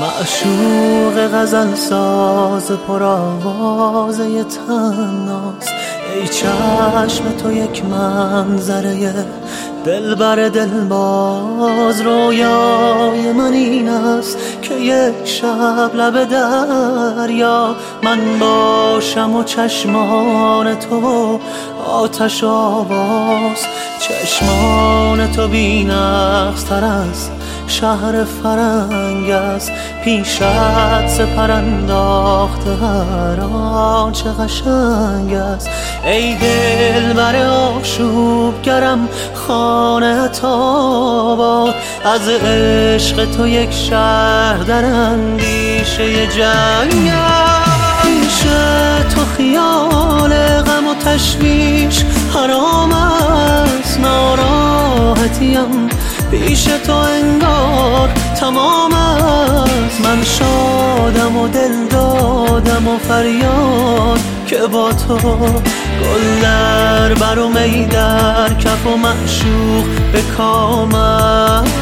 معشوق غزل ساز پرآوازه تناس، ای چشم تو یک منظره دلبر دلباز. رویای من این است که یک شب لب دریا من باشم و چشمان تو آتش و آواز. چشمان تو بی‌نقص تر از شهر فرنگ است، پیشت سپر انداخته هر آنچه قشنگ است. ای دلبر آشوبگرم خانه آباد، از عشق تو یک شهر در اندیشه جنگ است. پیش تو خیال غم و تشویش حرام است، ناراحتیم پیش تو انگار تمام است. من شادم و دل دادم و فریاد که با تو گل در بر و می در کف و معشوق به کام است.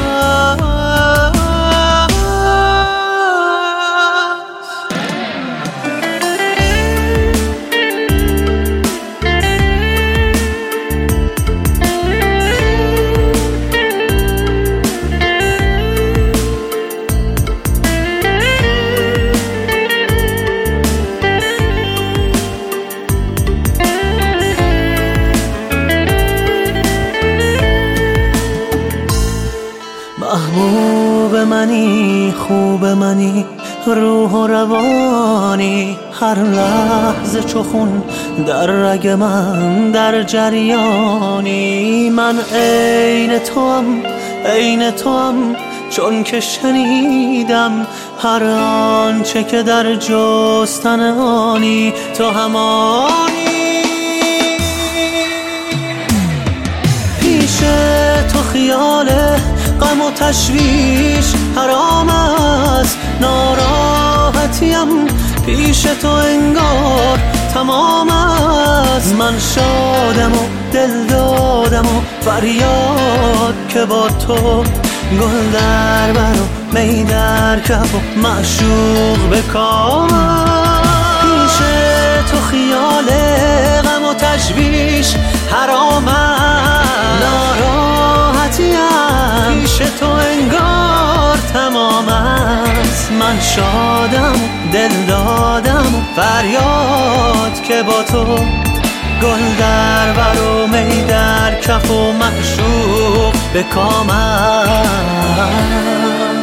محبوب منی، خوب منی، روح و روانی، هر لحظه چو خون در رگ من در جریانی. من عین توام چون که شنیدم هر آنچه که در جستن آنی تو همانی. پیش تو خیال غم و تشویش حرام است، ناراحتیم پیش تو انگار تمام است. من شادم و دل دادم و فریاد که با تو گل در بر و می در کف و معشوق به کام است. پیش تو خیال غم و تشویش حرام است، ناراحتیم پیش تو انگار تمام است. من شادم دل دادم فریاد که با تو گل در بر و می در کف و معشوق به کام است.